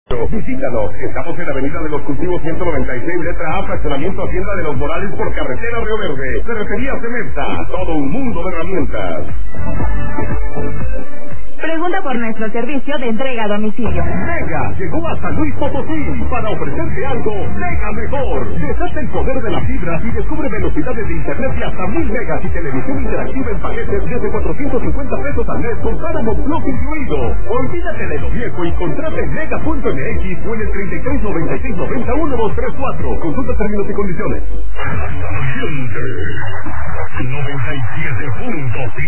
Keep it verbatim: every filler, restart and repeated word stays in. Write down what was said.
Visítanos, estamos en Avenida de los Cultivos ciento noventa y seis, letra A, fraccionamiento Hacienda de los Morales por carretera Río Verde. Ferretería Cementa, todo un mundo de herramientas. Pregunta por nuestro servicio de entrega a domicilio. Mega llegó a San Luis Potosí para ofrecerte algo mega mejor. Desata el poder de la fibra y descubre velocidades de internet de hasta mil megas y televisión interactiva en paquetes desde cuatrocientos cincuenta pesos al mes con Paramount Plus incluido. Olvídate de lo viejo y contrate en mega punto m x o en el treinta y tres noventa y seis noventa uno dos tres cuatro. Consulta términos y condiciones. noventa y siete punto cinco